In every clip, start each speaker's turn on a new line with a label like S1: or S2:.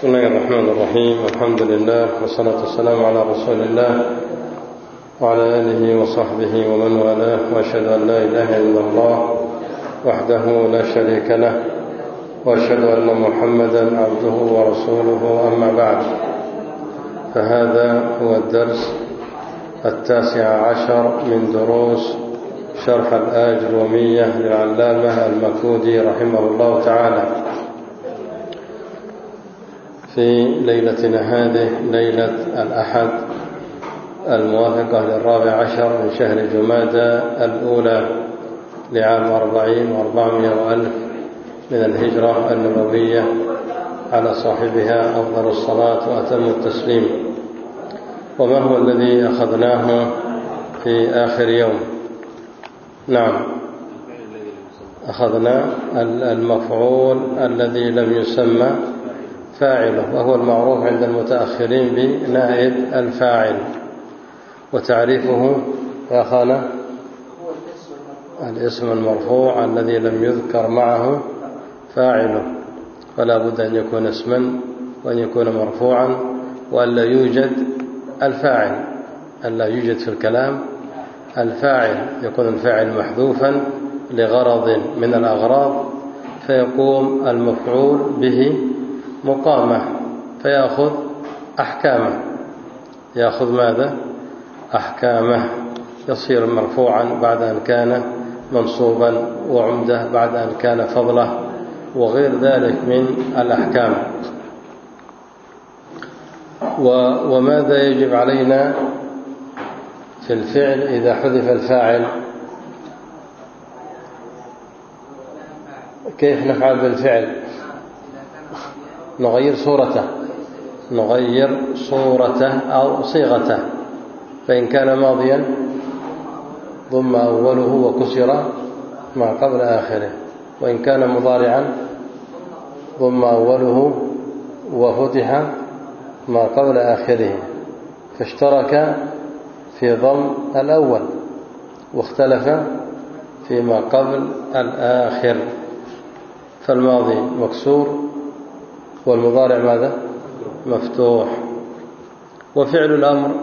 S1: بسم الله الرحمن الرحيم. الحمد لله والصلاة والسلام على رسول الله وعلى آله وصحبه ومن والاه، وأشهد أن لا إله إلا الله وحده لا شريك له، وأشهد أن محمدا عبده ورسوله. أما بعد، فهذا هو الدرس 19 من دروس شرح الآجرومية للعلامة المكودي رحمه الله تعالى، في ليلتنا هذه ليلة الأحد الموافقة 14 من شهر جمادى الأولى لعام 40 و400 وألف من الهجرة النبوية، على صاحبها أفضل الصلاة وأتم التسليم. وما هو الذي أخذناه في آخر يوم؟ نعم، أخذنا المفعول الذي لم يسمى فاعله، وهو المعروف عند المتأخرين بنائب الفاعل. وتعريفه يا أخانا الاسم المرفوع الذي لم يذكر معه فاعله، فلا بد أن يكون اسما وأن يكون مرفوعا، وألا يوجد الفاعل، ألا يوجد في الكلام الفاعل، يكون الفاعل محذوفا لغرض من الأغراض، فيقوم المفعول به مقامة فيأخذ أحكامه. يأخذ ماذا؟ أحكامه، يصير مرفوعا بعد أن كان منصوبا، وعمدة بعد أن كان فضله، وغير ذلك من الأحكام. وماذا يجب علينا في الفعل إذا حذف الفاعل؟ كيف نفعل بالفعل؟ نغير صورته أو صيغته. فإن كان ماضيا ضم أوله وكسر ما قبل آخره، وإن كان مضارعا ضم أوله وفتح ما قبل آخره، فاشترك في ضم الأول واختلف فيما قبل الآخر. فالماضي مكسور والمضارع ماذا؟ مفتوح. وفعل الأمر،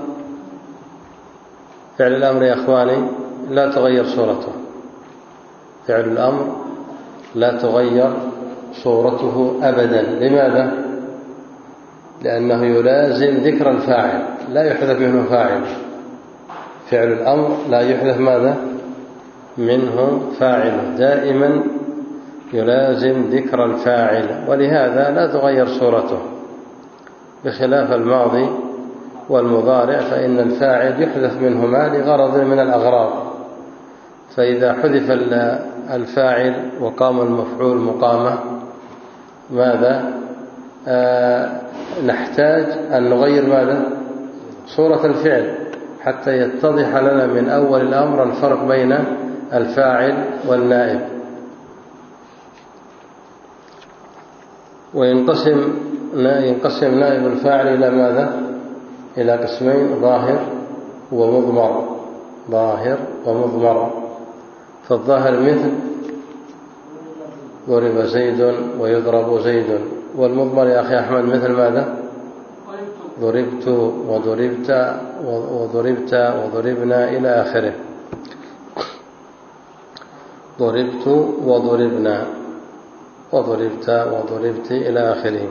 S1: فعل الأمر يا أخواني لا تغير صورته. فعل الأمر لا تغير صورته أبدا. لماذا؟ لأنه يلازم ذكر الفاعل، لا يحذف منه فاعل. فعل الأمر لا يحذف ماذا؟ منه فاعل، دائما يلازم ذكر الفاعل، ولهذا لا تغير صورته، بخلاف الماضي والمضارع فإن الفاعل يحذف منهما لغرض من الأغراض. فإذا حذف الفاعل وقام المفعول مقامه، ماذا؟ نحتاج أن نغير ماذا؟ صورة الفعل، حتى يتضح لنا من أول الأمر الفرق بين الفاعل والنائب. وينقسم نائب الفاعل إلى ماذا؟ إلى قسمين: ظاهر ومضمر. فالظاهر مثل ضرب زيد ويضرب زيد. والمضمر يا أخي أحمد مثل ماذا؟ ضربت وضربنا إلى آخره. ضربت وضربنا وضربت إلى آخره.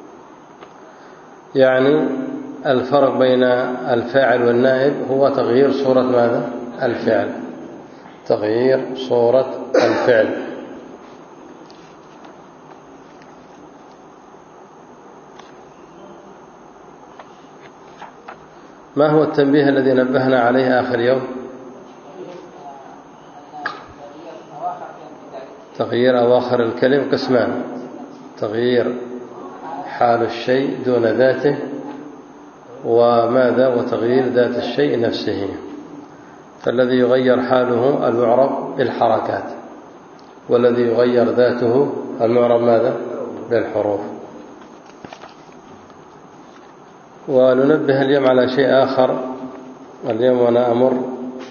S1: يعني الفرق بين الفاعل والنائب هو تغيير صورة ماذا؟ الفعل. تغيير صورة الفعل. ما هو التنبيه الذي نبهنا عليه آخر يوم؟ تغيير أواخر الكلم قسمان: تغيير حال الشيء دون ذاته، وماذا؟ وتغيير ذات الشيء نفسه. فالذي يغير حاله المعرب بالحركات، والذي يغير ذاته المعرب ماذا؟ بالحروف. وننبه اليوم على شيء آخر. اليوم وأنا أمر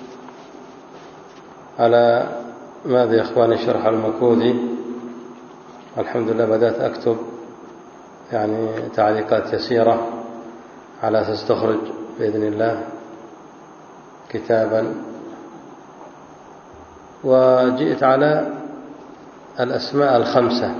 S1: على ماذا يا إخواني؟ شرح المكودي. الحمد لله بدأت أكتب يعني تعليقات يسيرة على أساس تخرج بإذن الله كتابا. وجئت على الأسماء الخمسة،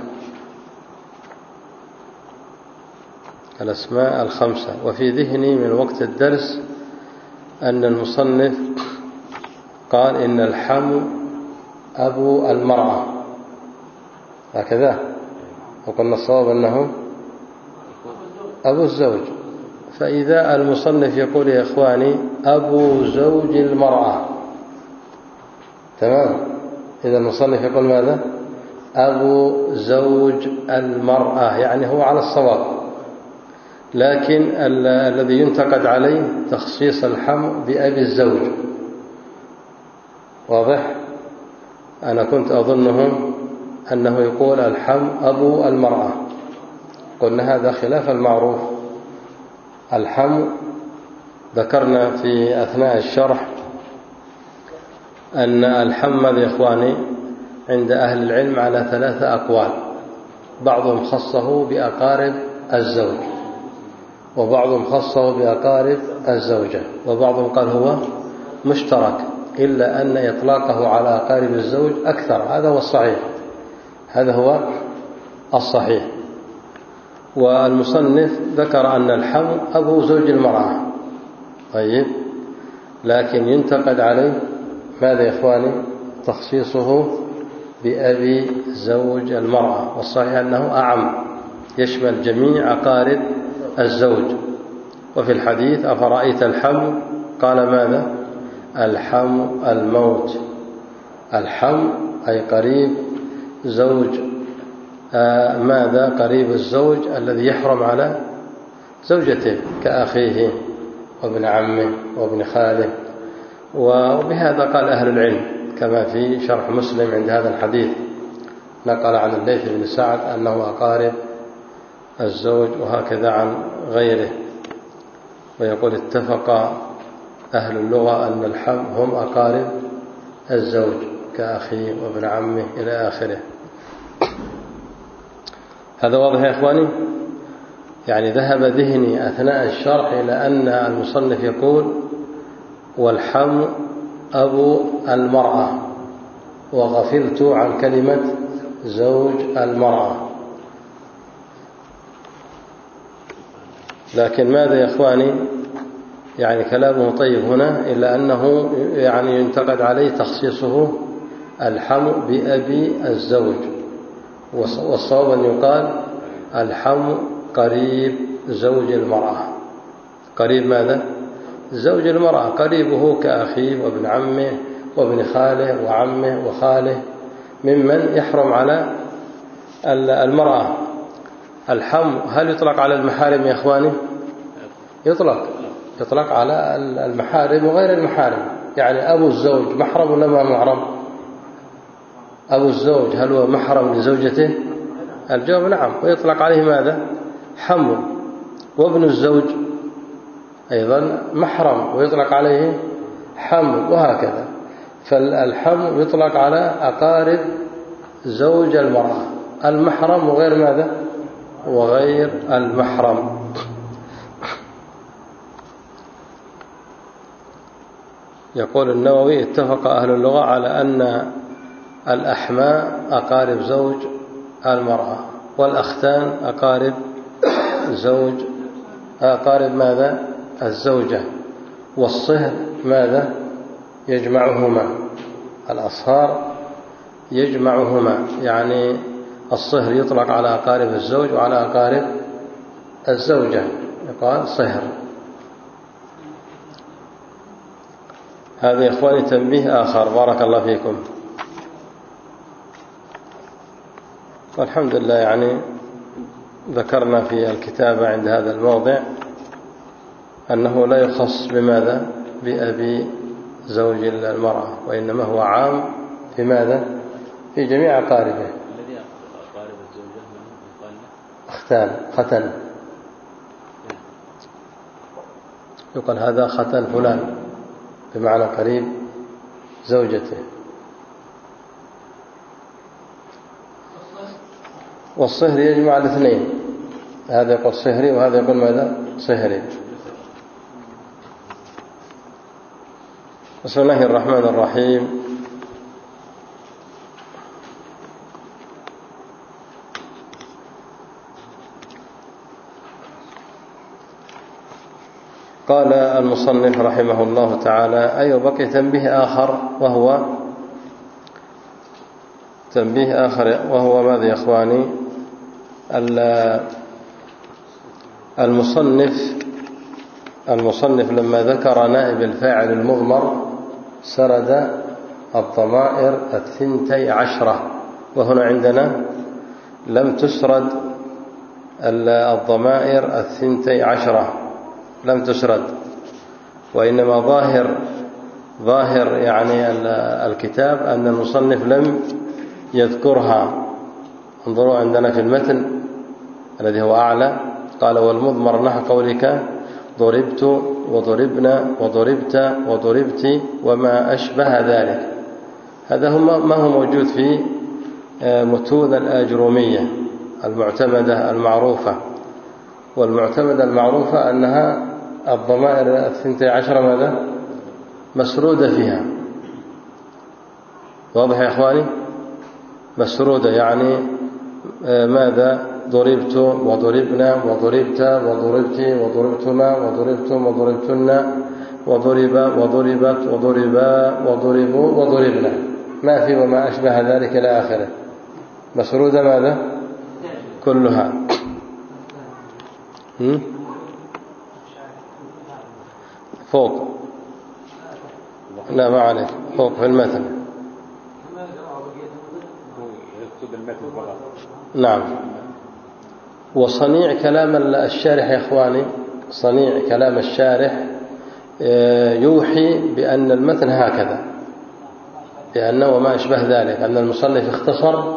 S1: الأسماء الخمسة. وفي ذهني من وقت الدرس أن المصنف قال إن الحم أبو المرأة، هكذا، وقلنا الصواب أنه أبو الزوج. فإذا المصنف يقول يا إخواني أبو زوج المرأة، تمام، إذا المصنف يقول ماذا؟ أبو زوج المرأة، يعني هو على الصواب. لكن الذي ينتقد عليه تخصيص الحم بأبي الزوج، واضح؟ أنا كنت أظنه أنه يقول الحم أبو المرأة، قلنا هذا خلاف المعروف. الحم ذكرنا في أثناء الشرح أن الحم يا إخواني عند أهل العلم على 3 أقوال، بعضهم خصه بأقارب الزوج، وبعضهم خصه بأقارب الزوجة، وبعضهم قال هو مشترك، إلا أن إطلاقه على أقارب الزوج أكثر. هذا هو الصحيح، هذا هو الصحيح. والمصنف ذكر أن الحم أبو زوج المرأة، طيب، لكن ينتقد عليه ماذا يا إخواني؟ تخصيصه بأبي زوج المرأة، والصحيح أنه أعم، يشمل جميع أقارب الزوج. وفي الحديث أفرأيت الحم؟ قال ماذا؟ الحم الموت. الحم أي قريب زوج، ماذا؟ قريب الزوج الذي يحرم على زوجته كأخيه وابن عمه وابن خاله. وبهذا قال أهل العلم كما في شرح مسلم عند هذا الحديث، نقل عن الليث بن سعد أنه أقارب الزوج، وهكذا عن غيره. ويقول اتفق أهل اللغة أن الحم هم أقارب الزوج كأخيه وابن عمه إلى آخره. هذا واضح يا إخواني؟ يعني ذهب ذهني أثناء الشرح إلى أن المصنف يقول والحم أبو المرأة، وغفلت عن كلمة زوج المرأة. لكن ماذا يا إخواني؟ يعني كلامه طيب هنا، إلا أنه يعني ينتقد عليه تخصيصه الحم بأبي الزوج، والصواب أن يقال الحم قريب زوج المرأة. قريب ماذا؟ زوج المرأة، قريبه كأخيه وابن عمه وابن خاله وعمه وخاله ممن يحرم على المرأة. الحم هل يطلق على المحارم يا إخواني؟ يطلق على المحارم وغير المحارم. يعني أبو الزوج محرم ولا ما محرم؟ أبو الزوج هل هو محرم لزوجته؟ الجواب نعم، ويطلق عليه ماذا؟ حم. وابن الزوج أيضا محرم ويطلق عليه حم، وهكذا. فالحم يطلق على أقارب زوج المرأة، المحرم وغير ماذا؟ وغير المحرم. يقول النووي اتفق أهل اللغة على أن الأحماء أقارب زوج المرأة، والأختان أقارب ماذا؟ الزوجة. والصهر ماذا؟ يجمعهما، الأصهار يجمعهما، يعني الصهر يطلق على أقارب الزوج وعلى أقارب الزوجة، يقال صهر. هذا يا إخواني تنبيه آخر، بارك الله فيكم. والحمد لله يعني ذكرنا في الكتابة عند هذا الموضع أنه لا يخص بماذا؟ بأبي زوج المرأة، وإنما هو عام في ماذا؟ في جميع أقاربه.
S2: الذي أقارب الزوجة من
S1: ختن، يقال هذا ختن فلان، بمعنى قريب زوجته. والصهر يجمع الاثنين، هذا يقول صهري وهذا يقول ماذا؟ صهري. بسم الله الرحمن الرحيم. قال المصنف رحمه الله تعالى: أي بقي تنبيه آخر وهو ماذا يا إخواني؟ المصنف لما ذكر نائب الفاعل المضمر سرد الضمائر 12، وهنا عندنا لم تسرد الضمائر 12، لم تسرد، وإنما ظاهر يعني الكتاب أن المصنف لم يذكرها. انظروا عندنا في المتن الذي هو أعلى قال: والمضمر نحو قولك ضربت وضربنا وضربت وضربت وما أشبه ذلك. هذا ما هو موجود في متون الآجرومية المعتمدة المعروفة، والمعتمدة المعروفة أنها الضمائر 12 ماذا؟ مسرودة فيها. واضح يا إخواني؟ مسرودة يعني ماذا؟ ضربت وضربنا وضربت وضربت وضربتما وضربتم وضربتن وضرب وضربت وضربا وضربوا وضربنا، ما في وما أشبه ذلك إلى آخره. مسرودة ماذا؟ كلها. فوق، لا ما عليك، فوق في المتن. نعم. وصنيع كلام الشارح يا إخواني، صنيع كلام الشارح يوحي بأن المتن هكذا، لأنه وما أشبه ذلك، أن المصنف اختصر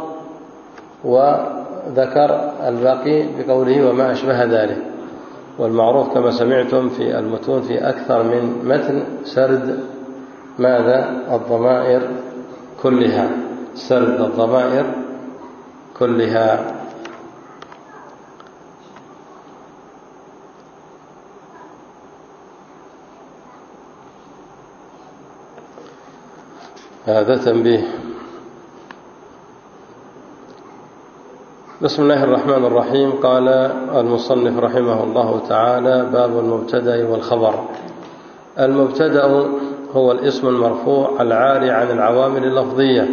S1: وذكر الباقي بقوله وما أشبه ذلك. والمعروف كما سمعتم في المتون في أكثر من متن سرد ماذا؟ الضمائر كلها، سرد الضمائر كلها. هذا تنبيه. بسم الله الرحمن الرحيم. قال المصنف رحمه الله تعالى: باب المبتدأ والخبر. المبتدأ هو الاسم المرفوع العاري عن العوامل اللفظية،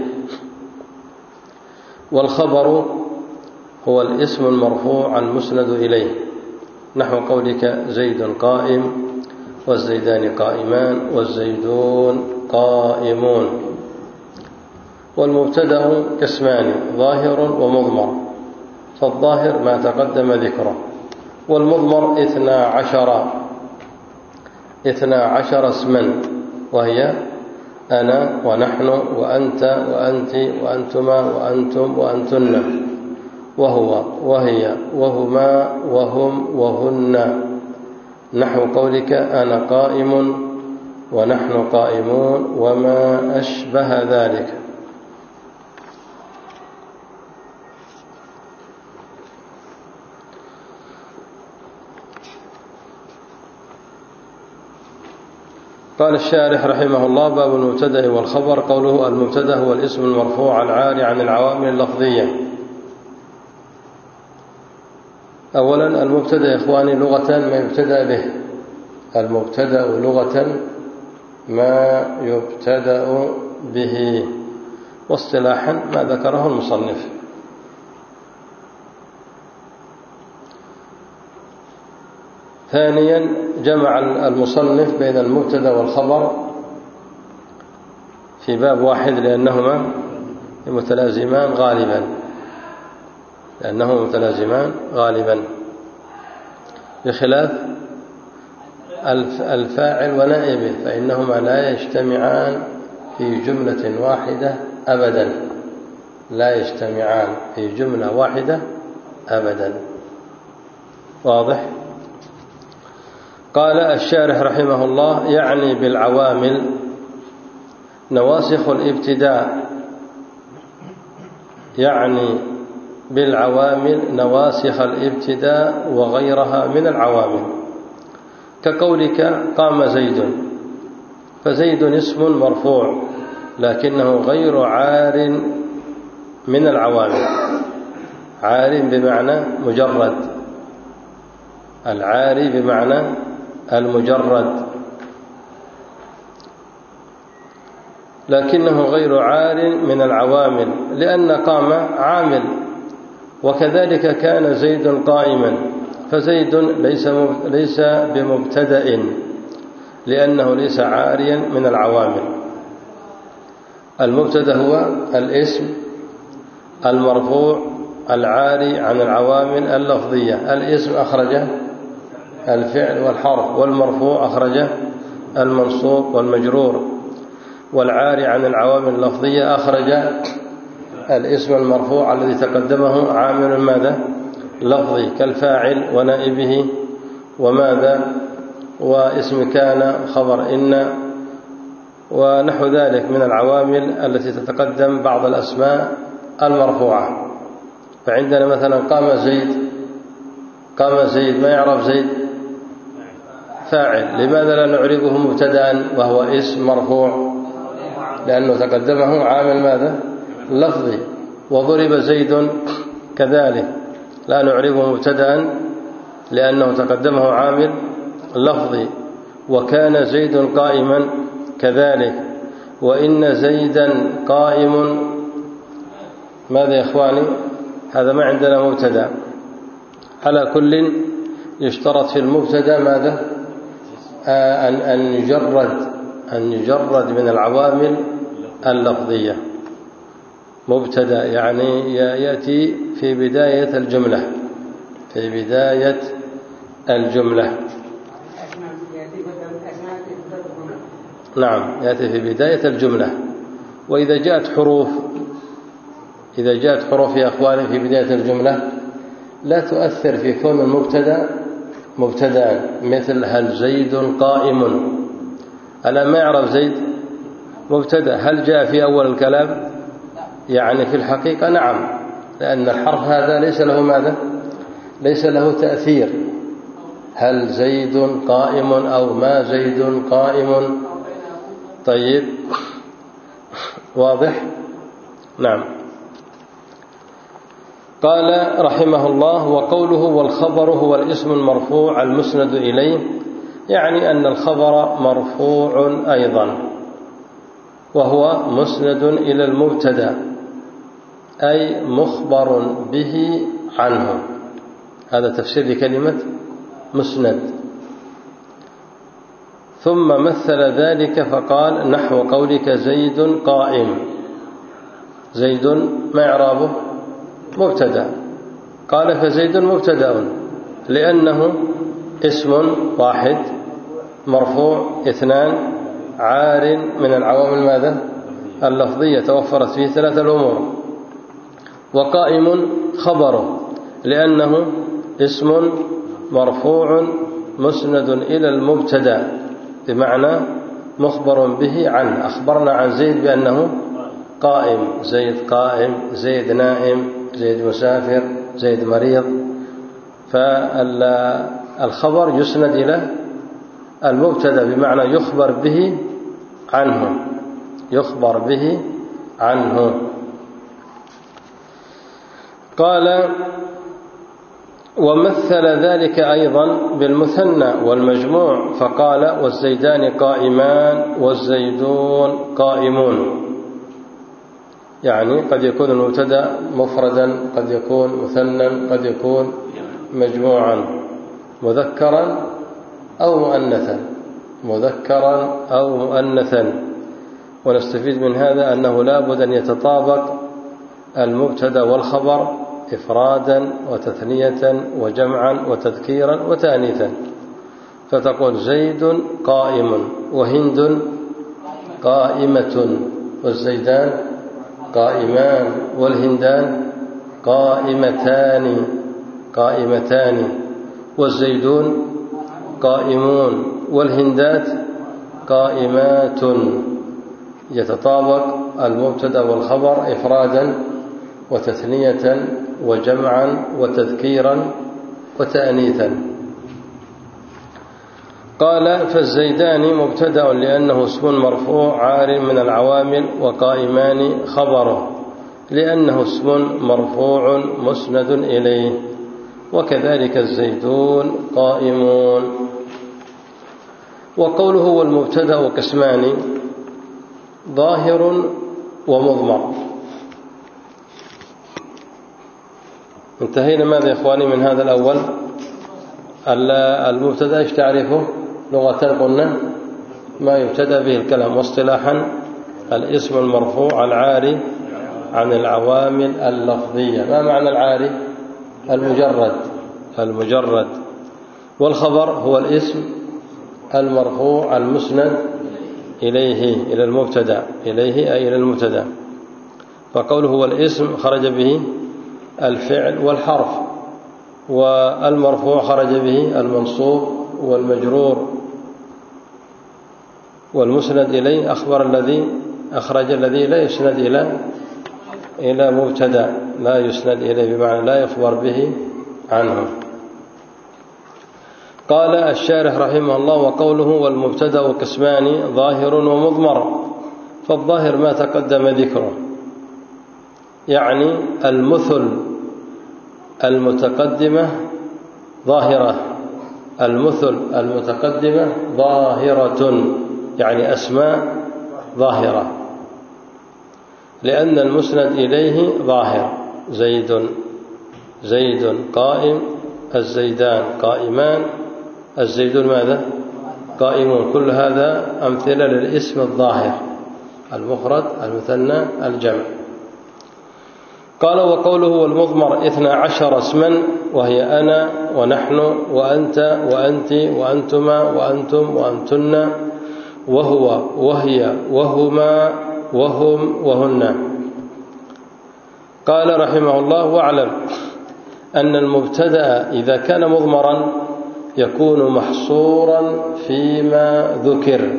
S1: والخبر هو الاسم المرفوع المسند إليه، نحو قولك زيد قائم والزيدان قائمان والزيدون قائمون. والمبتدأ قسمان: ظاهر ومضمر، فالظاهر ما تقدم ذكره، والمضمر 12 اسما، وهي أنا ونحن وأنت وأنت وأنتما وأنتم وأنتن، وهو وهي وهما وهم وهن، نحو قولك أنا قائم ونحن قائمون وما أشبه ذلك. قال الشارح رحمه الله: باب المبتدأ والخبر. قوله المبتدأ هو الاسم المرفوع العاري عن العوامل اللفظية. أولا المبتدأ يا إخواني لغة ما يبتدأ به، المبتدأ لغة ما يبتدأ به، واصطلاحا ما ذكره المصنف. ثانيا جمع المصنف بين المبتدأ والخبر في باب واحد لأنهما متلازمان غالبا، بخلاف الفاعل ونائبه فإنهما لا يجتمعان في جملة واحدة أبدا، لا يجتمعان في جملة واحدة أبدا. واضح؟ قال الشارح رحمه الله: يعني بالعوامل نواسخ الابتداء، يعني بالعوامل نواسخ الابتداء وغيرها من العوامل، كقولك قام زيد، فزيد اسم مرفوع لكنه غير عار من العوامل. عار بمعنى مجرد، العاري بمعنى المجرد، لكنه غير عار من العوامل لأن قام عامل. وكذلك كان زيد قائما، فزيد ليس بمبتدأ لأنه ليس عاريا من العوامل. المبتدأ هو الاسم المرفوع العاري عن العوامل اللفظية. الاسم أخرجه الفعل والحرف، والمرفوع أخرجه المنصوب والمجرور، والعاري عن العوامل اللفظية أخرج الاسم المرفوع الذي تقدمه عامل ماذا؟ لفظي، كالفاعل ونائبه وماذا؟ واسم كان، خبر إن، ونحو ذلك من العوامل التي تتقدم بعض الأسماء المرفوعة. فعندنا مثلا قام زيد، قام زيد، ما يعرف زيد؟ فاعل. لماذا لا نعربه مبتدأ وهو اسم مرفوع؟ لأنه تقدمه عامل ماذا؟ لفظي. وضرب زيد كذلك لا نعربه مبتدأ لأنه تقدمه عامل لفظي. وكان زيد قائما كذلك. وإن زيدا قائم، ماذا يا إخواني؟ هذا ما عندنا مبتدأ. على كل يشترط في المبتدأ ماذا؟ أن يجرد من العوامل اللفظية. مبتدأ يعني يأتي في بداية الجملة، في بداية الجملة. نعم، يأتي في بداية الجملة. وإذا جاءت حروف، إذا جاءت حروف يا أخواني في بداية الجملة لا تؤثر في كون المبتدأ مبتدأ، مثل هل زيد قائم؟ ألا ما يعرف زيد مبتدأ. هل جاء في أول الكلام؟ يعني في الحقيقة نعم، لأن الحرف هذا ليس له ماذا؟ ليس له تأثير. هل زيد قائم أو ما زيد قائم؟ طيب، واضح؟ نعم. قال رحمه الله: وقوله والخبر هو الاسم المرفوع المسند إليه، يعني أن الخبر مرفوع أيضا وهو مسند إلى المبتدأ، أي مخبر به عنه. هذا تفسير لكلمة مسند. ثم مثل ذلك فقال نحو قولك زيد قائم. زيد ما إعرابه؟ مبتدأ. قال فزيد مبتدأ لأنه اسم واحد مرفوع، اثنان، عار من العوامل ماذا؟ اللفظية، توفرت فيه ثلاثة الأمور. وقائم خبره لأنه اسم مرفوع مسند إلى المبتدأ، بمعنى مخبر به عنه. أخبرنا عن زيد بأنه قائم، زيد قائم، زيد نائم، زيد مسافر، زيد مريض. فالخبر يسند إلى المبتدأ بمعنى يخبر به عنه، يخبر به عنه. قال ومثل ذلك أيضا بالمثنى والمجموع فقال والزيدان قائمان والزيدون قائمون. يعني قد يكون المبتدأ مفردا، قد يكون مثنى، قد يكون مجموعا، مذكرا أو مؤنثا، مذكرا أو مؤنثا. ونستفيد من هذا أنه لا بد أن يتطابق المبتدأ والخبر إفرادا وتثنية وجمعا وتذكيرا وتأنيثا. فتقول زيد قائم، وهند قائمة، والزيدان قائمان، والهندان قائمتان، قائمتان، والزيدون قائمون، والهندات قائمات. يتطابق المبتدأ والخبر إفرادا وتثنية وجمعا وتذكيرا وتأنيثا. قال فالزيدان مبتدأ لأنه اسم مرفوع عار من العوامل، وقائمان خبره لأنه اسم مرفوع مسند إليه، وكذلك الزيدون قائمون. وقوله والمبتدأ قسمان ظاهر ومضمر. انتهينا ماذا يا إخواني من هذا الأول؟ المبتدأ ايش تعرفه لغة؟ قلنا ما يبتدأ به الكلام، واصطلاحا الاسم المرفوع العاري عن العوامل اللفظية. ما معنى العاري؟ المجرد. والخبر هو الاسم المرفوع المسند إليه، إلى المبتدأ، إليه أي إلى المبتدأ. فقوله هو الاسم خرج به الفعل والحرف، والمرفوع خرج به المنصوب والمجرور، والمسند إليه أخرج الذي لا يسند إلى مبتدأ، لا يسند إليه بمعنى لا يخبر به عنه. قال الشارح رحمه الله وقوله والمبتدأ قسمان ظاهر ومضمر. فالظاهر ما تقدم ذكره، يعني المثل المتقدمة ظاهرة، المثل المتقدمة ظاهرة، يعني أسماء ظاهرة، لأن المسند إليه ظاهر. زيد قائم، الزيدان قائمان، الزيدون ماذا؟ قائمون. كل هذا أمثلة للاسم الظاهر، المفرد المثنى الجمع. قال وقوله والمضمر 12 اسما، وهي أنا ونحن وأنت وأنت وأنتما وأنتم وأنتن، وهو وهي وهما وهم وهن. قال رحمه الله واعلم أن المبتدأ إذا كان مضمرا يكون محصورا فيما ذكر.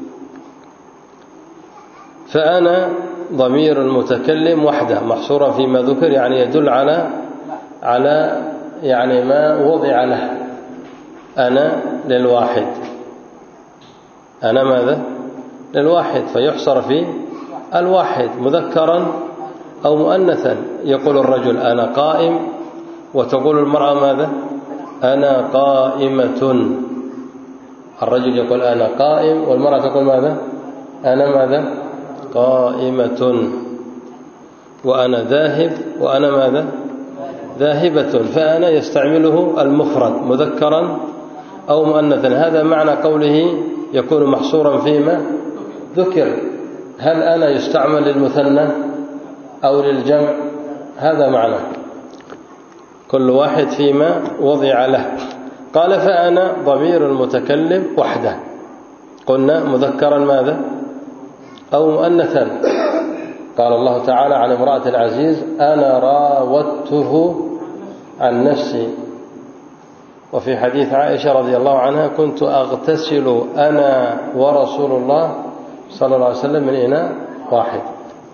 S1: فأنا ضمير المتكلم وحده محصورا فيما ذكر، يعني يدل على يعني ما وضع له. أنا للواحد، أنا ماذا؟ للواحد، فيحصر في الواحد مذكرا أو مؤنثا. يقول الرجل أنا قائم، وتقول المرأة ماذا؟ أنا قائمة. الرجل يقول أنا قائم، والمرأة تقول ماذا؟ أنا ماذا؟ قائمة. وأنا ذاهب، وأنا ماذا؟ ذاهبة. فأنا يستعمله المفرد مذكرا أو مؤنثا. هذا معنى قوله يكون محصورا فيما ذكر. هل أنا يستعمل للمثنى أو للجمع؟ هذا معنى كل واحد فيما وضع له. قال فأنا ضمير المتكلم وحده، قلنا مذكرا ماذا؟ أو مؤنثا. قال الله تعالى عن امرأة العزيز أنا راودته عن نفسي. وفي حديث عائشة رضي الله عنها كنت أغتسل أنا ورسول الله صلى الله عليه وسلم من إناء واحد.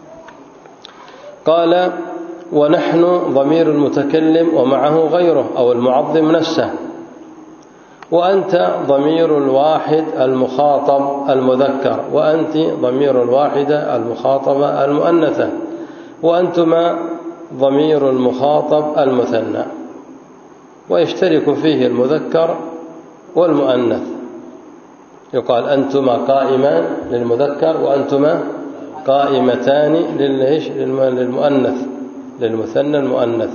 S1: قال ونحن ضمير المتكلم ومعه غيره أو المعظم نفسه. وأنت ضمير الواحد المخاطب المذكر، وأنت ضمير الواحدة المخاطبة المؤنثة، وأنتما ضمير المخاطب المثنى. ويشترك فيه المذكر والمؤنث. يقال أنتما قائمان للمذكر، وأنتما قائمتان للمؤنث، للمثنى المؤنث.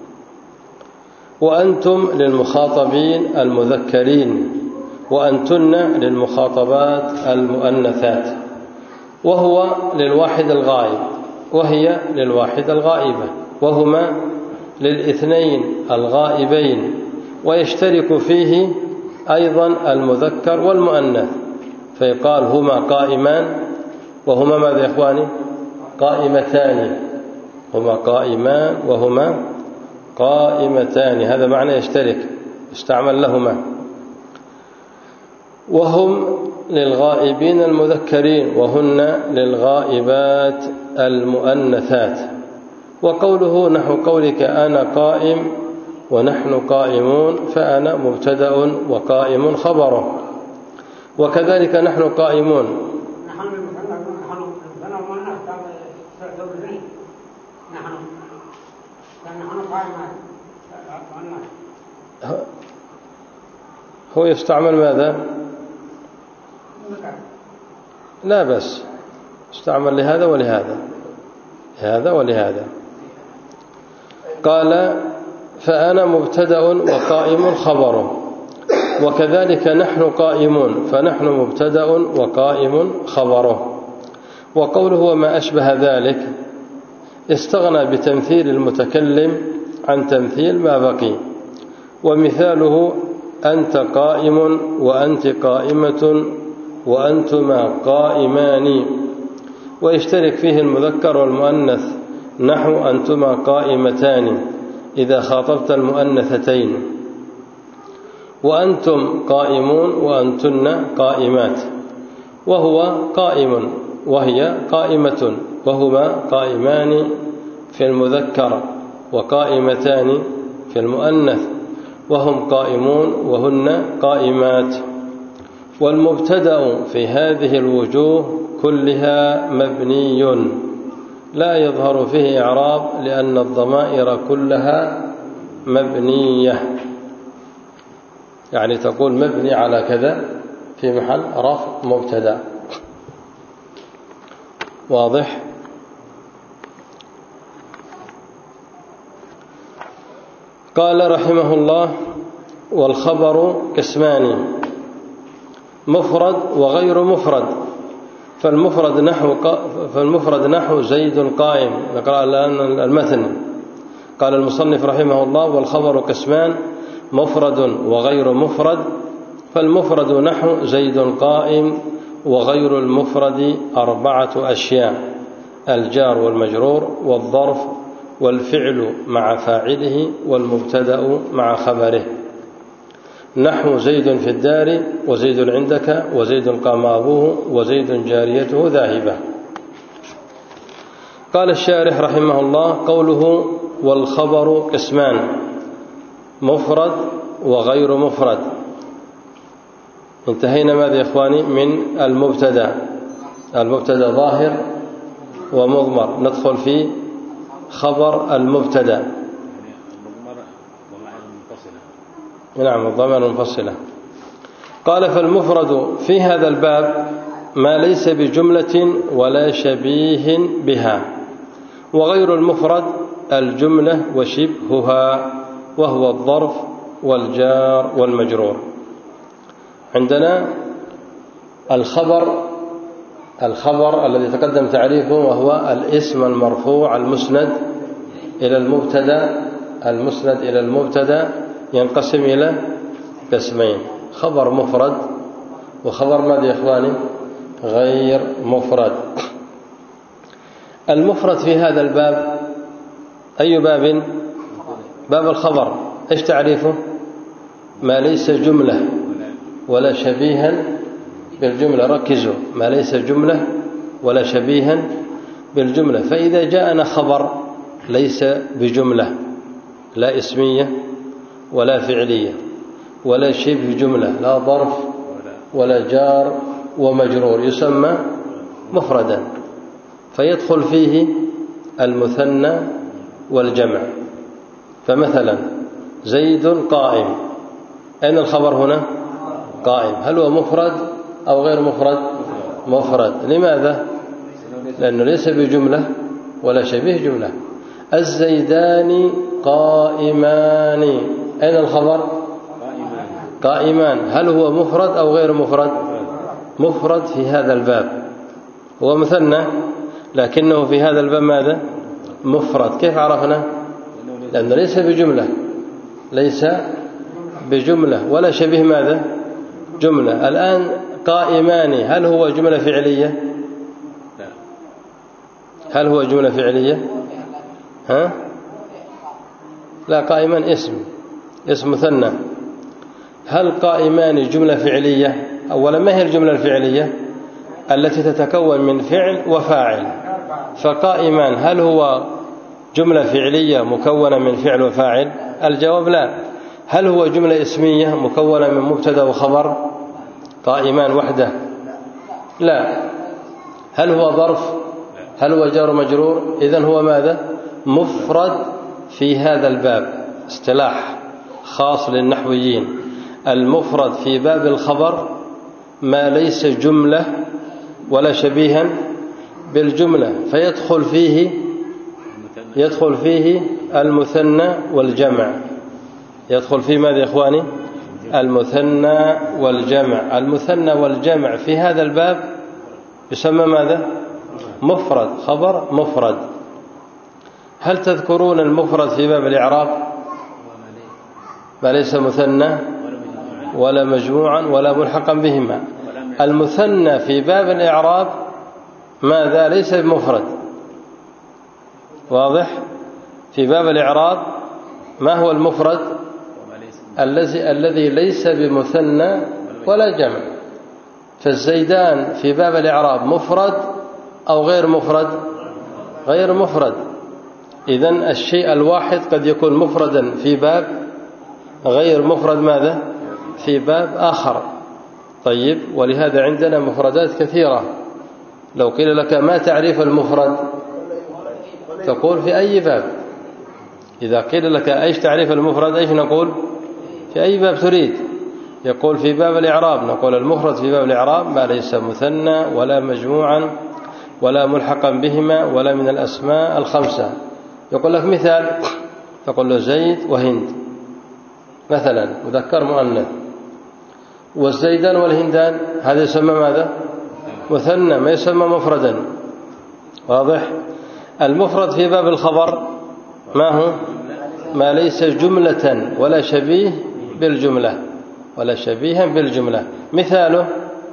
S1: وأنتم للمخاطبين المذكرين، وأنتن للمخاطبات المؤنثات. وهو للواحد الغائب، وهي للواحد الغائبة، وهما للاثنين الغائبين. ويشترك فيه أيضا المذكر والمؤنث، فيقال هما قائمان، وهما ماذا يا إخواني؟ قائمتان. هما قائمان وهما قائمتان، هذا معنى يشترك، استعمل لهما. وهم للغائبين المذكرين، وهن للغائبات المؤنثات. وقوله نحو قولك أنا قائم ونحن قائمون، فأنا مبتدأ وقائم خبره. وكذلك نحن قائمون. هو يستعمل ماذا؟ لا بس استعمل لهذا ولهذا، هذا ولهذا. قال فأنا مبتدأ وقائم خبره. وكذلك نحن قائمون، فنحن مبتدأ وقائم خبره. وقوله وما أشبه ذلك استغنى بتمثيل المتكلم عن تمثيل ما بقي. ومثاله أنت قائم وأنت قائمة وأنتما قائمان، ويشترك فيه المذكر والمؤنث نحو أنتما قائمتان إذا خاطبت المؤنثتين، وأنتم قائمون وأنتن قائمات، وهو قائم وهي قائمة، وهما قائمان في المذكر وقائمتان في المؤنث، وهم قائمون وهن قائمات. والمبتدأ في هذه الوجوه كلها مبني لا يظهر فيه إعراب، لأن الضمائر كلها مبنية. يعني تقول مبني على كذا في محل رفع مبتدأ. واضح؟ قال رحمه الله والخبر قسمان مفرد وغير مفرد. فالمفرد نحو زيد قائم. نقرأ الآن المتن. قال المصنف رحمه الله والخبر قسمان مفرد وغير مفرد. فالمفرد نحو زيد قائم، وغير المفرد 4 أشياء: الجار والمجرور والظرف والفعل مع فاعله والمبتدأ مع خبره. نحو زيد في الدار، وزيد عندك، وزيد قام أبوه، وزيد جاريته ذاهبة. قال الشارح رحمه الله قوله والخبر قسمان مفرد وغير مفرد. انتهينا ماذا يا إخواني؟ من المبتدأ. المبتدأ ظاهر ومضمر. ندخل في خبر المبتدأ. نعم الضمائر المنفصلة. قال فالمفرد في هذا الباب ما ليس بجملة ولا شبيه بها، وغير المفرد الجملة وشبهها، وهو الظرف والجار والمجرور. عندنا الخبر الذي تقدم تعريفه، وهو الاسم المرفوع المسند إلى المبتدأ. المسند إلى المبتدأ ينقسم إلى قسمين: خبر مفرد وخبر ماذا يا إخواني؟ غير مفرد. المفرد في هذا الباب أي باب؟ باب الخبر. إيش تعريفه؟ ما ليس جملة ولا شبيها بالجملة. ركزوا، ما ليس جملة ولا شبيها بالجملة. فإذا جاءنا خبر ليس بجملة، لا اسمية ولا فعلية ولا شبه جملة، لا ظرف ولا جار ومجرور، يسمى مفردا، فيدخل فيه المثنى والجمع. فمثلا زيد قائم، أين الخبر هنا؟ قائم. هل هو مفرد أو غير مفرد؟ مفرد. لماذا؟ لأنه ليس بجملة ولا شبيه جملة. الزيدان قائمان، أين الخبر؟ قائمان. هل هو مفرد أو غير مفرد؟ مفرد في هذا الباب. هو مثنى لكنه في هذا الباب ماذا؟ مفرد. كيف عرفنا؟ لأنه ليس بجملة، ليس بجملة ولا شبيه ماذا؟ جملة. الآن قائمان، هل هو جملة فعلية؟ هل هو جملة فعلية؟ ها؟ لا، قائمان اسم مثنى. هل قائمان جملة فعلية؟ أولا ما هي الجملة الفعلية؟ التي تتكون من فعل وفاعل. فقائمان هل هو جملة فعلية مكونة من فعل وفاعل؟ الجواب لا. هل هو جملة اسمية مكونة من مبتدا وخبر قائمان وحده؟ لا. هل هو ظرف؟ هل هو جار مجرور؟ إذن هو ماذا؟ مفرد في هذا الباب، اصطلاح خاص للنحويين. المفرد في باب الخبر ما ليس جملة ولا شبيها بالجملة، يدخل فيه المثنى والجمع. يدخل فيه ماذا يا إخواني؟ المثنى والجمع. المثنى والجمع في هذا الباب يسمى ماذا؟ مفرد، خبر مفرد. هل تذكرون المفرد في باب الإعراب؟ ما ليس مثنى ولا مجموعا ولا ملحقا بهما. المثنى في باب الإعراب ماذا؟ ليس بمفرد. واضح؟ في باب الإعراب ما هو المفرد؟ الذي ليس بمثنى ولا جمع. فالزيدان في باب الإعراب مفرد أو غير مفرد؟ غير مفرد. إذن الشيء الواحد قد يكون مفردا في باب، غير مفرد ماذا؟ في باب آخر. طيب، ولهذا عندنا مفردات كثيرة. لو قيل لك ما تعريف المفرد تقول في أي باب. إذا قيل لك أيش تعريف المفرد أيش نقول؟ في أي باب تريد. يقول في باب الإعراب، نقول المفرد في باب الإعراب ما ليس مثنى ولا مجموعا ولا ملحقا بهما ولا من الأسماء الخمسة. يقول لك مثال، تقول له زيد وهند مثلا، مذكر مؤنث. والزيدان والهندان هذا يسمى ماذا؟ مثنى، ما يسمى مفردا. واضح؟ المفرد في باب الخبر ما هو؟ ما ليس جملة ولا شبيه بالجملة ولا شبيها بالجملة. مثاله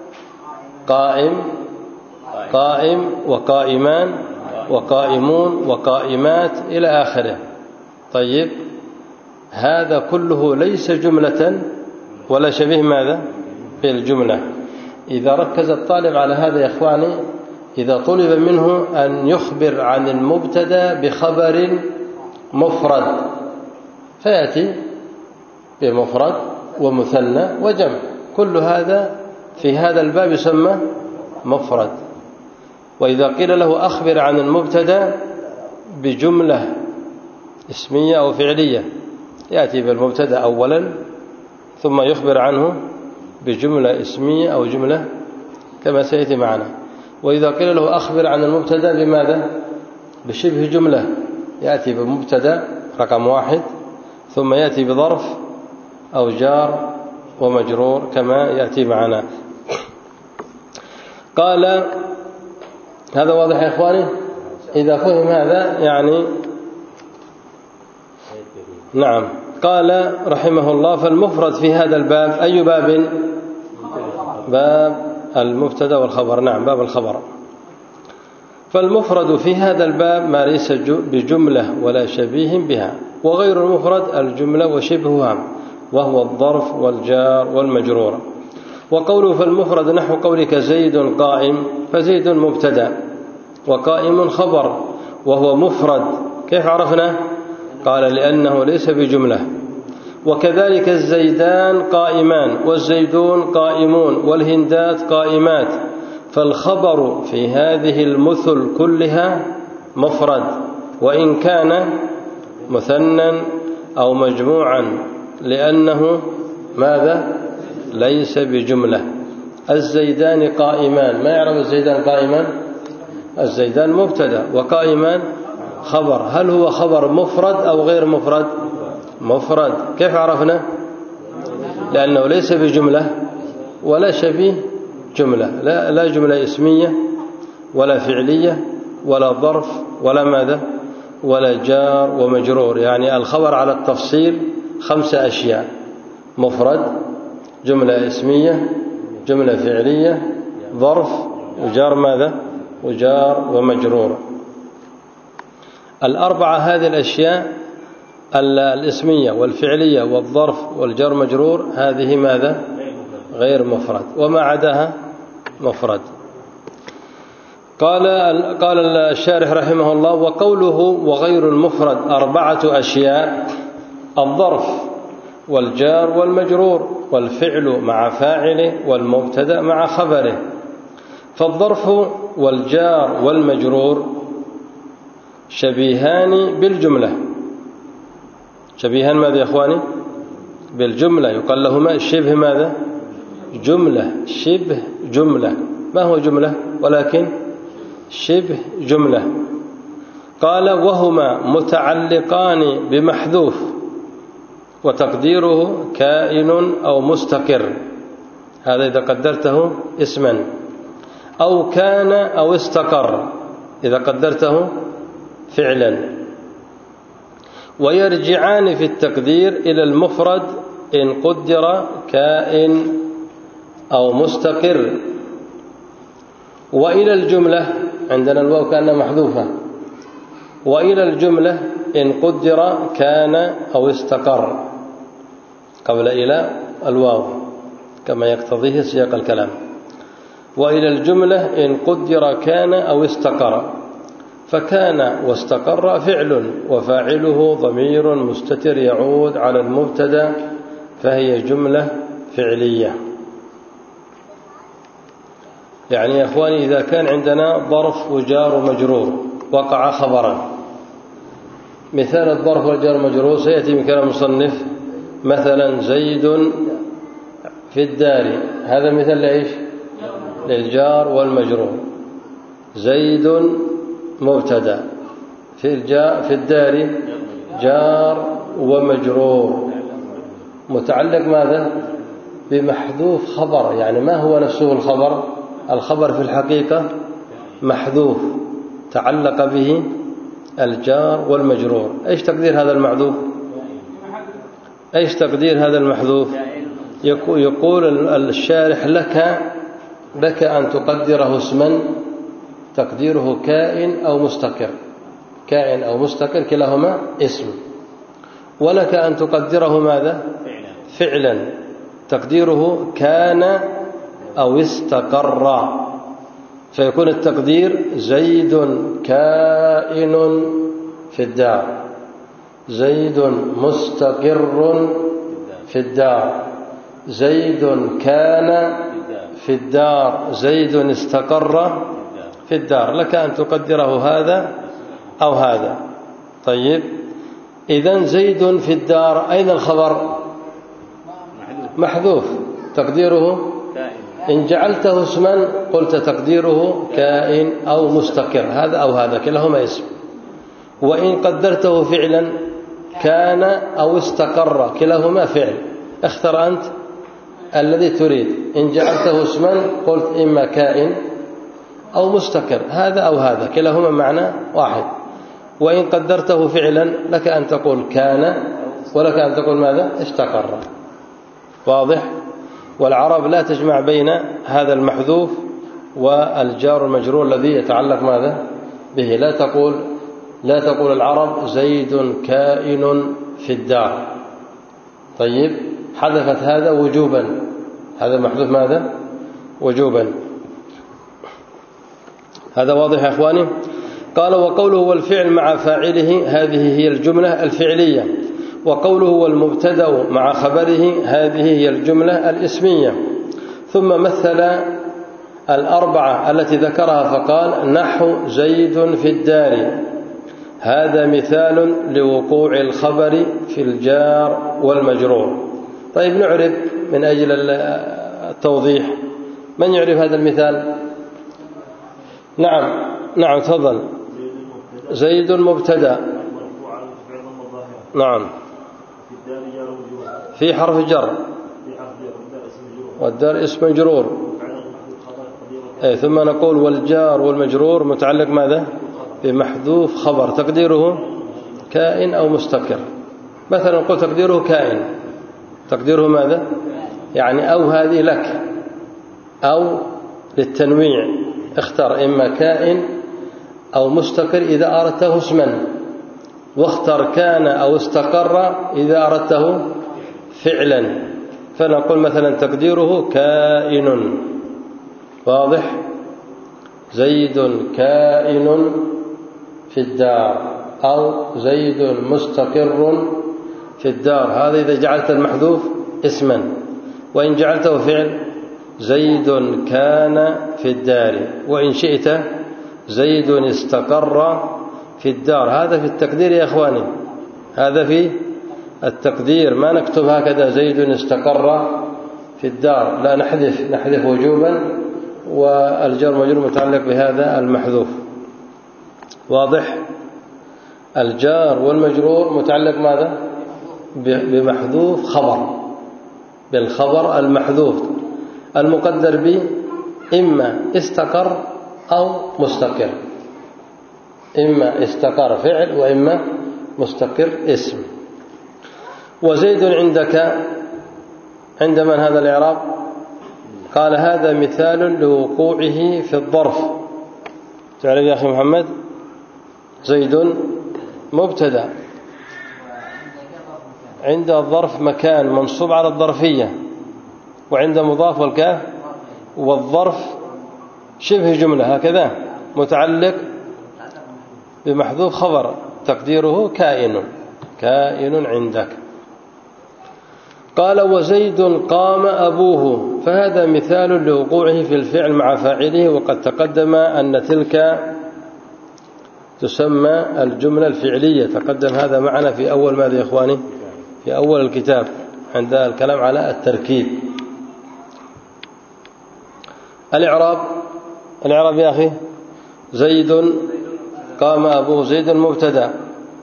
S1: قائم وقائمان وقائمون وقائمات إلى آخره. طيب، هذا كله ليس جملة ولا شبيه ماذا؟ بالجملة. إذا ركز الطالب على هذا يا إخواني، إذا طلب منه أن يخبر عن المبتدا بخبر مفرد فيأتي بمفرد ومثنى وجمع، كل هذا في هذا الباب يسمى مفرد. وإذا قيل له أخبر عن المبتدا بجملة اسمية أو فعلية، يأتي بالمبتدا أولا ثم يخبر عنه بجملة اسمية أو جملة كما سيأتي معنا. وإذا قيل له أخبر عن المبتدا بماذا؟ بشبه جملة، يأتي بمبتدا رقم واحد ثم يأتي بظرف أو جار ومجرور كما يأتي معنا. قال هذا واضح يا إخواني؟ إذا فهم هذا يعني نعم. قال رحمه الله فالمفرد في هذا الباب أي باب؟ باب المبتدا والخبر. نعم، باب الخبر. فالمفرد في هذا الباب ما ليس بجملة ولا شبيه بها، وغير المفرد الجملة وشبهها وهو الظرف والجار والمجرور. وقوله فالمفرد نحو قولك زيد قائم، فزيد مبتدا وقائم خبر وهو مفرد. كيف عرفنا؟ قال لأنه ليس بجملة. وكذلك الزيدان قائمان والزيدون قائمون والهندات قائمات، فالخبر في هذه المثل كلها مفرد وإن كان مثنى أو مجموعا، لأنه ماذا؟ ليس بجملة. الزيدان قائمان، ما يعرف الزيدان قائمان؟ الزيدان مبتدا وقائمان خبر. هل هو خبر مفرد أو غير مفرد؟ مفرد. كيف عرفنا؟ لأنه ليس بجملة ولا شبيه جملة، لا جملة اسمية ولا فعلية ولا ظرف ولا ماذا؟ ولا جار ومجرور. يعني الخبر على التفصيل 5 أشياء: مفرد، جملة اسمية، جملة فعلية، ظرف، وجار ماذا؟ وجار ومجرور. 4 هذه الأشياء الاسمية والفعلية والظرف والجار مجرور هذه ماذا؟ غير مفرد، وما عداها مفرد. قال الشارح رحمه الله: وقوله وغير المفرد 4 أشياء: الظرف والجار والمجرور والفعل مع فاعله والمبتدأ مع خبره. فالظرف والجار والمجرور شبيهان بالجملة. شبيهان ماذا يا إخواني؟ بالجملة. يقال لهما شبه ماذا؟ جملة. شبه جملة. ما هو جملة؟ ولكن شبه جملة. قال: وهما متعلقان بمحذوف وتقديره كائن أو مستقر. هذا إذا قدرته اسما. أو كان أو استقر إذا قدرته فعلا. ويرجعان في التقدير إلى المفرد إن قدر كائن أو مستقر، وإلى الجملة، عندنا الواو كأنها محذوفة، وإلى الجملة إن قدر كان أو استقر قبل إلى الواو كما يقتضيه سياق الكلام. وإلى الجملة إن قدر كان أو استقر. فكان واستقر فعل وفاعله ضمير مستتر يعود على المبتدأ، فهي جملة فعلية. يعني يا إخواني إذا كان عندنا ظرف وجار ومجرور وقع خبرا، مثال الظرف والجار والمجرور سيأتي من كلام المصنف: مثلا زيد في الدار. هذا مثال لإيش؟ للجار والمجرور. زيد مبتدأ، في الدار جار ومجرور متعلق ماذا؟ بمحذوف خبر. يعني ما هو نفسه الخبر؟ الخبر في الحقيقة محذوف تعلق به الجار والمجرور. ايش تقدير هذا المحذوف؟ ايش تقدير هذا المحذوف؟ يقول الشارح: لك أن تقدره اسما تقديره كائن أو مستقر. كائن أو مستقر كلاهما اسم. ولك أن تقدره ماذا؟ فعلا تقديره كان أو استقر. فيكون التقدير: زيد كائن في الدار، زيد مستقر في الدار، زيد كان في الدار، زيد استقر في الدار. لك أن تقدره هذا أو هذا. طيب، إذن زيد في الدار، أين الخبر؟ محذوف تقديره إن جعلته اسما قلت تقديره كائن أو مستقر، هذا أو هذا كلاهما اسم. وإن قدرته فعلا كان أو استقر كلاهما فعل. اختر أنت الذي تريد. إن جعلته اسما قلت إما كائن أو مستقر، هذا أو هذا كلاهما معنى واحد. وإن قدرته فعلا لك أن تقول كان، ولك أن تقول ماذا؟ استقر. واضح؟ والعرب لا تجمع بين هذا المحذوف والجار المجرور الذي يتعلق ماذا به. لا تقول العرب زيد كائن في الدار. طيب، حذفت هذا وجوبا، هذا محذوف ماذا؟ وجوبا. هذا واضح يا أخواني؟ قال: وقوله والفعل مع فاعله، هذه هي الجملة الفعلية. وقوله والمبتدأ مع خبره، هذه هي الجملة الاسمية. ثم مثل 4 التي ذكرها فقال: نحو زيد في الدار. هذا مثال لوقوع الخبر في الجار والمجرور. طيب، نعرف من أجل التوضيح. من يعرف هذا المثال؟ نعم تفضل. زيد مبتدأ، نعم، في حرف جر، والدار اسم مجرور. ثم نقول والجار والمجرور متعلق ماذا؟ بمحذوف خبر تقديره كائن أو مستقر. مثلا نقول تقديره كائن، تقديره ماذا؟ يعني أو هذه لك، أو للتنويع اختر إما كائن أو مستقر إذا أردته اسما، واختر كان أو استقر إذا أردته فعلا. فنقول مثلا تقديره كائن. واضح؟ زيد كائن في الدار أو زيد مستقر في الدار. هذا إذا جعلت المحذوف اسما، وإن جعلته فعل زيد كان في الدار، وإن شئت زيد استقر في الدار. هذا في التقدير يا إخواني، هذا في التقدير، ما نكتب هكذا زيد استقر في الدار، لا نحذف وجوبا، والجر مجرور متعلق بهذا المحذوف. واضح؟ الجار والمجرور متعلق ماذا؟ بمحذوف خبر، بالخبر المحذوف المقدر به إما استقر أو مستقر، إما استقر فعل وإما مستقر اسم. وزيد عندك عند من هذا الإعراب؟ قال هذا مثال لوقوعه في الظرف. تعرف يا أخي محمد؟ زيد مبتدأ، عند الظرف مكان منصوب على الظرفية، وعند مضاف والكاف والظرف شبه جملة هكذا متعلق بمحذوف خبر تقديره كائن عندك. قال وزيد قام أبوه، فهذا مثال لوقوعه في الفعل مع فاعله، وقد تقدم أن تلك تسمى الجملة الفعلية، تقدم هذا معنا في أول ماذا يا إخواني؟ في أول الكتاب عند الكلام على التركيب. الإعراب يا أخي، زيد قام أبوه، زيد مبتدأ،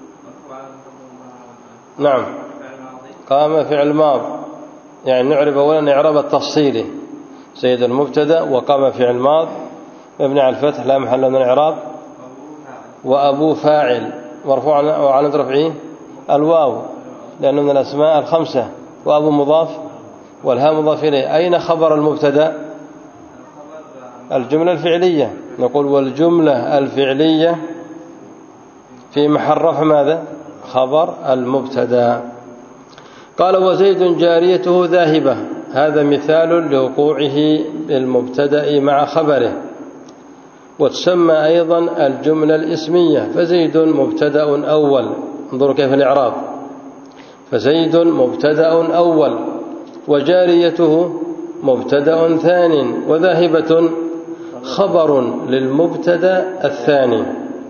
S1: نعم، قام فعل ماض، يعني نعرف أولا إعراب التفصيلي، زيد مبتدأ وقام فعل ماض مبني على الفتح لا محل له من الإعراب، وأبو فاعل مرفوع وعلامة رفعه الواو لأنه من الأسماء الخمسة، وأبو مضاف والهاء مضاف إليه. أين خبر المبتدأ؟ الجملة الفعلية، نقول والجملة الفعلية في محل رفع ماذا؟ خبر المبتدأ. قال وزيد جاريته ذاهبة، هذا مثال لوقوعه بالمبتدأ مع خبره، وتسمى أيضا الجملة الإسمية، فزيد مبتدأ أول، انظروا كيف الإعراب، فزيد مبتدأ أول وجاريته مبتدأ ثان، وذاهبة خبر للمبتدأ الثاني،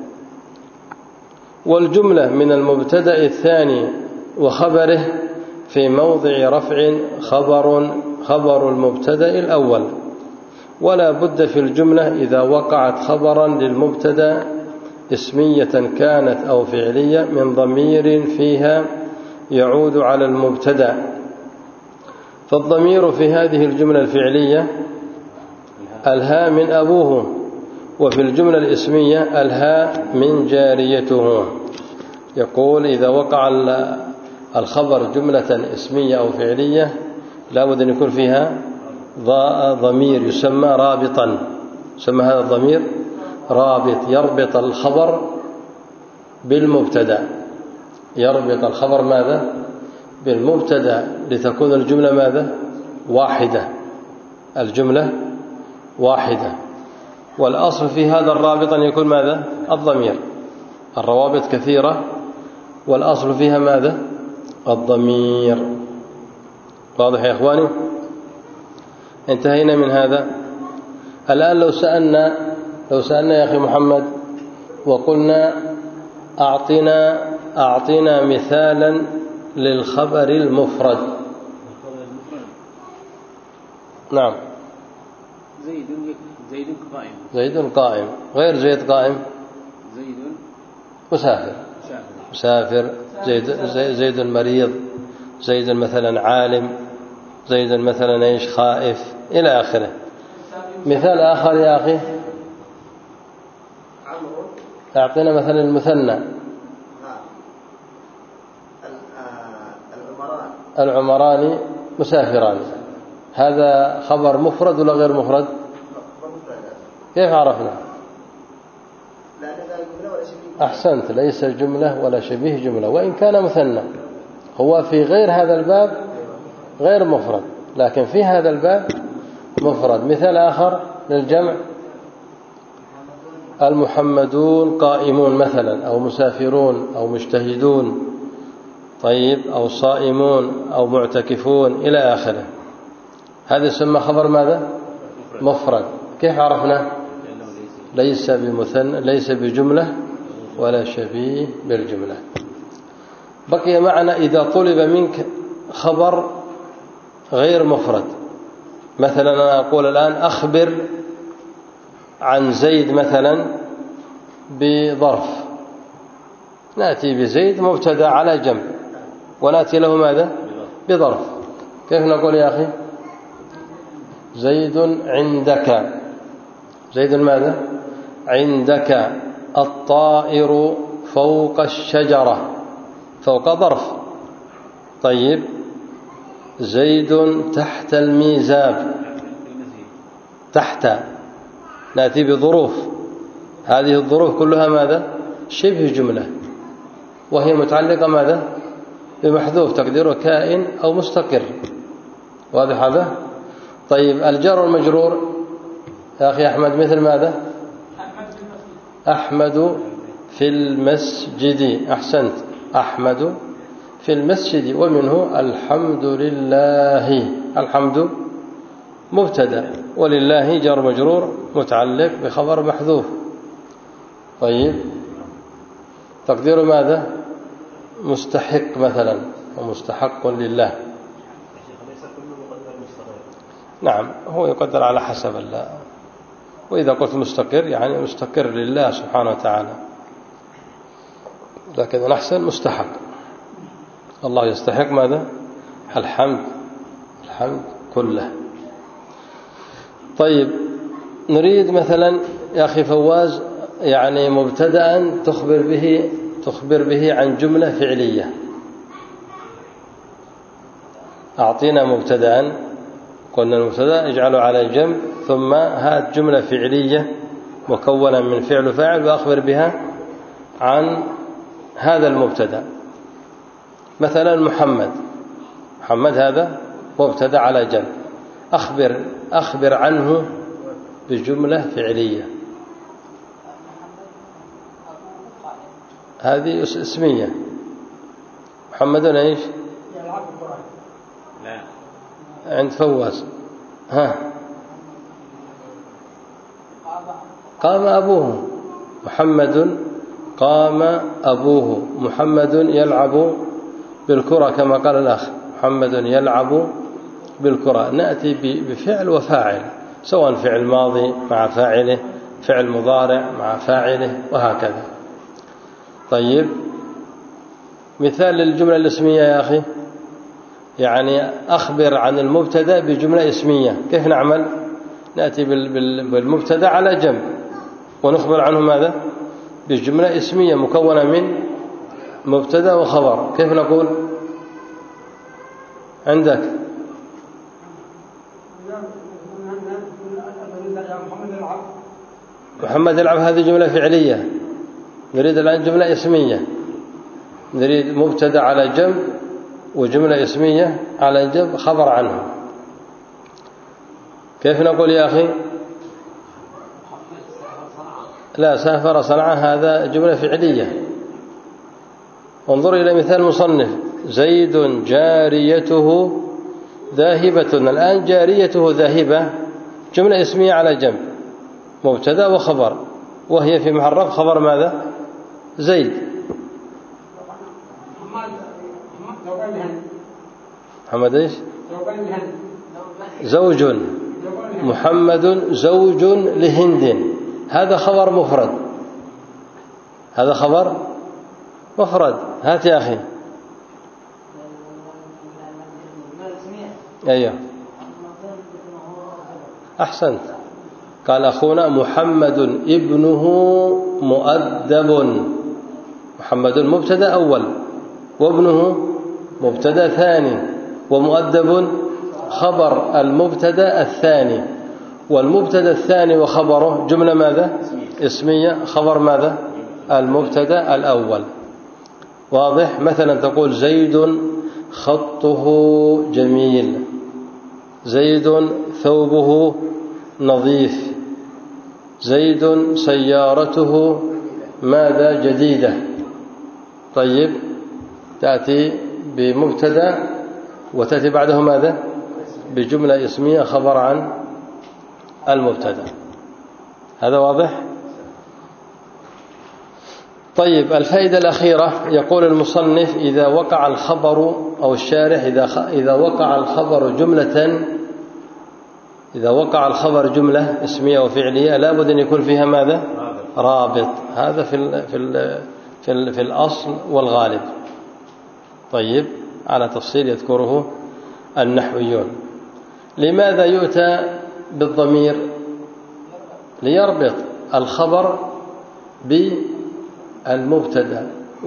S1: والجملة من المبتدأ الثاني وخبره في موضع رفع خبر المبتدأ الأول، ولا بد في الجملة إذا وقعت خبرا للمبتدأ اسمية كانت أو فعلية من ضمير فيها يعود على المبتدأ. فالضمير في هذه الجملة الفعلية الهاء من أبوه، وفي الجملة الإسمية الهاء من جاريته. يقول إذا وقع الخبر جملة اسمية أو فعلية لا بد أن يكون فيها ضمير يسمى رابطا، يسمى هذا الضمير رابط، يربط الخبر بالمبتدأ، يربط الخبر ماذا؟ بالمبتدأ، لتكون الجملة ماذا؟ واحدة، الجملة واحدة. والأصل في هذا الرابط أن يكون ماذا؟ الضمير. الروابط كثيرة والأصل فيها ماذا؟ الضمير. واضح يا إخواني؟ انتهينا من هذا. الآن لو سألنا يا أخي محمد وقلنا أعطنا مثالا للخبر المفرد.
S2: نعم. زيد
S1: قائم، غير زيد قائم، مسافر، زيد مريض، زيد مثلا عالم، زيد مثلا ايش خائف إلى آخره. مثال آخر يا أخي، أعطينا مثلا المثنى. العمران مسافران، هذا خبر مفرد ولا غير مفرد؟ كيف عرفنا؟ أحسنت، ليس جملة ولا شبيه جملة، وإن كان مثنى هو في غير هذا الباب غير مفرد، لكن في هذا الباب مفرد. مثال آخر للجمع، المحمدون قائمون مثلا، أو مسافرون، أو مجتهدون، طيب، أو صائمون، أو معتكفون إلى آخره. هذا يسمى خبر ماذا؟ مفرد. كيف عرفنا؟ ليس بمثنى، ليس بجملة ولا شبيه بالجملة. بقي معنا إذا طلب منك خبر غير مفرد، مثلا أنا أقول الآن أخبر عن زيد مثلا بظرف، نأتي بزيد مبتدأ على جنب ونأتي له ماذا؟ بظرف. كيف نقول يا أخي؟ زيد عندك، زيد ماذا؟ عندك. الطائر فوق الشجرة، فوق ظرف. طيب، زيد تحت الميزاب، تحت، نأتي بظروف. هذه الظروف كلها ماذا؟ شبه جملة، وهي متعلقة ماذا؟ بمحذوف تقديره كائن أو مستقر. واضح هذا؟ طيب، الجار والمجرور يا أخي أحمد مثل ماذا؟ أحمد في المسجد. أحسنت، أحمد في المسجد. ومنه الحمد لله. الحمد مبتدأ، ولله جار مجرور متعلق بخبر محذوف. طيب، تقدير ماذا؟ مستحق مثلا، ومستحق لله. نعم، هو يقدر على حسب الله. وإذا قلت مستقر يعني مستقر لله سبحانه وتعالى، لكن أحسن مستحق. الله يستحق ماذا؟ الحمد، الحمد كله. طيب، نريد مثلا يا أخي فواز يعني مبتدأ تخبر به عن جملة فعلية. أعطينا مبتدأ، قلنا المبتدأ اجعله على جنب، ثم هات جملة فعلية مكونة من فعل وفاعل وأخبر بها عن هذا المبتدأ. مثلا محمد، محمد هذا مبتدأ على جنب، أخبر عنه بجملة فعلية. هذه اسمية. محمد ايش؟ لا، عند فواز. ها، قام أبوه. محمد قام أبوه. محمد يلعب بالكرة كما قال الأخ، محمد يلعب بالكرة. نأتي بفعل وفاعل، سواء فعل ماضي مع فاعله، فعل مضارع مع فاعله، وهكذا. طيب، مثال للجملة الاسمية يا أخي، يعني أخبر عن المبتدأ بجملة اسمية. كيف نعمل؟ نأتي بالمبتدأ على جنب ونخبر عنه ماذا؟ بجملة اسمية مكونة من مبتدأ وخبر. كيف نقول؟ عندك محمد يلعب، هذه جملة فعلية. نريد الآن جملة اسمية، نريد مبتدأ على جنب وجملة اسمية على جنب خبر عنه. كيف نقول يا أخي؟ لا، سافر صنعاء هذا جملة فعلية. انظر إلى مثال مصنف، زيد جاريته ذاهبة. الآن جاريته ذاهبة جملة اسمية على جنب، مبتدأ وخبر، وهي في محل رفع خبر ماذا؟ زيد. محمد ايش؟ زوج. محمد زوج لهند. هذا خبر مفرد، هذا خبر مفرد. هات يا أخي. أيوه، أحسنت. قال أخونا محمد ابنه مؤدب. محمد مبتدأ أول، وابنه مبتدأ ثاني، ومؤدب خبر المبتدأ الثاني. والمبتدأ الثاني وخبره جملة ماذا؟ اسمية. خبر ماذا؟ المبتدأ الأول. واضح؟ مثلا تقول زيد خطه جميل، زيد ثوبه نظيف. زيد سيارته ماذا جديدة. طيب تأتي بمبتدا وتأتي بعده ماذا بجملة اسمية خبر عن المبتدا. هذا واضح؟ طيب الفائدة الأخيرة يقول المصنف إذا وقع الخبر أو الشارح إذا وقع الخبر جملة، إذا وقع الخبر جملة اسمية وفعلية لا بد أن يكون فيها ماذا رابط. هذا في الأصل والغالب. طيب على تفصيل يذكره النحويون. لماذا يؤتى بالضمير؟ ليربط الخبر بالمبتدا،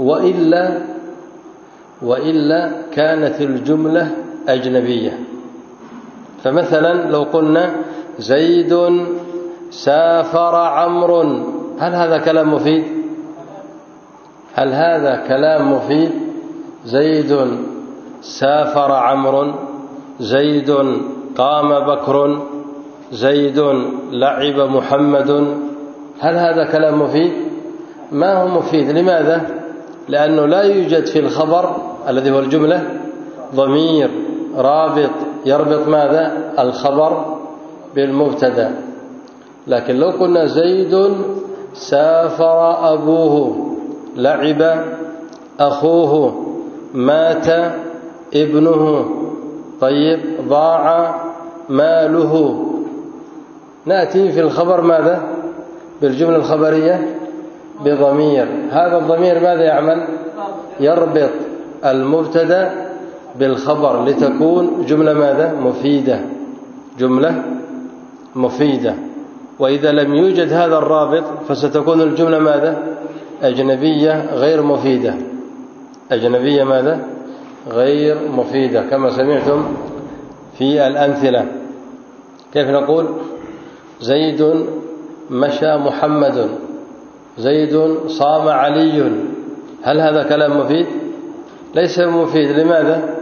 S1: وإلا كانت الجملة أجنبية. فمثلا لو قلنا زيد سافر عمرو، هل هذا كلام مفيد؟ هل هذا كلام مفيد؟ زيد سافر عمرو، زيد قام بكر، زيد لعب محمد، هل هذا كلام مفيد؟ ما هو مفيد. لماذا؟ لأنه لا يوجد في الخبر الذي هو الجملة ضمير رابط يربط ماذا الخبر بالمبتدا. لكن لو قلنا زيد سافر أبوه، لعب أخوه، مات ابنه، طيب ضاع ماله، نأتي في الخبر ماذا بالجملة الخبرية بضمير. هذا الضمير ماذا يعمل؟ يربط المبتدا بالخبر لتكون جملة ماذا مفيدة، جملة مفيدة. وإذا لم يوجد هذا الرابط فستكون الجملة ماذا أجنبية غير مفيدة، أجنبية ماذا غير مفيدة، كما سمعتم في الأمثلة. كيف نقول؟ زيد مشى محمد، زيد صام علي، هل هذا كلام مفيد؟ ليس مفيد. لماذا؟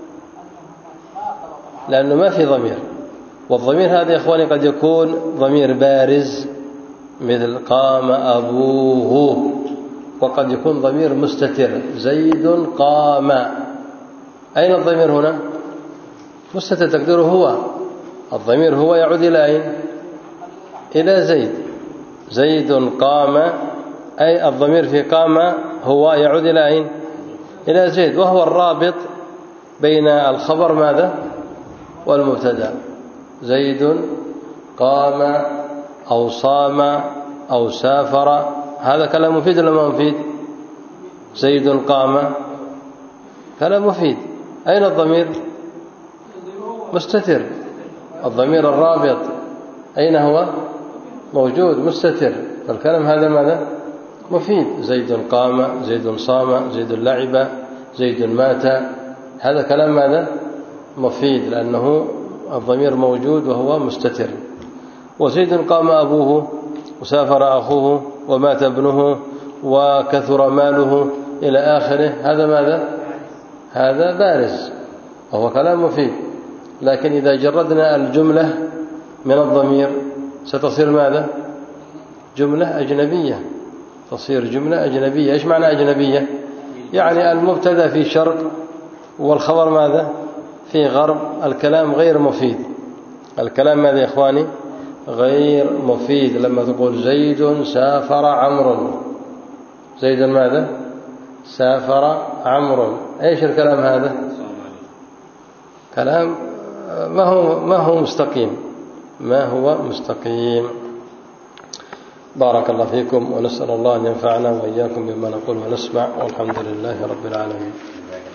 S1: لأنه ما في ضمير. والضمير هذا يا إخواني قد يكون ضمير بارز مثل قام أبوه، وقد يكون ضمير مستتر زيد قام. أين الضمير هنا؟ مستتر تقديره هو. الضمير هو يعود إلى أين؟ إلى زيد. زيد قام، أي الضمير في قام هو يعود إلى أين؟ إلى زيد، وهو الرابط بين الخبر ماذا والمبتدا. زيد قام أو صام أو سافر، هذا كلام مفيد ولا ما مفيد؟ زيد قام كلام مفيد. أين الضمير؟ مستتر. الضمير الرابط أين هو؟ موجود مستتر. فالكلام هذا ماذا مفيد. زيد قام، زيد صام، زيد لعب، زيد مات، هذا كلام ماذا مفيد لأنه الضمير موجود وهو مستتر. وزيد قام أبوه، وسافر أخوه، ومات ابنه، وكثر ماله إلى آخره، هذا ماذا؟ هذا بارز وهو كلام مفيد. لكن إذا جردنا الجملة من الضمير ستصير ماذا؟ جملة أجنبية، تصير جملة أجنبية. إيش معنى أجنبية؟ يعني المبتدا في شرق والخبر ماذا؟ في غرب. الكلام غير مفيد. الكلام ماذا يا إخواني؟ غير مفيد. لما تقول زيد سافر عمرو، زيد ماذا؟ سافر عمرو، ايش الكلام هذا؟ كلام ما هو مستقيم، ما هو مستقيم. بارك الله فيكم، ونسأل الله أن ينفعنا وإياكم بما نقول ونسمع، والحمد لله رب العالمين.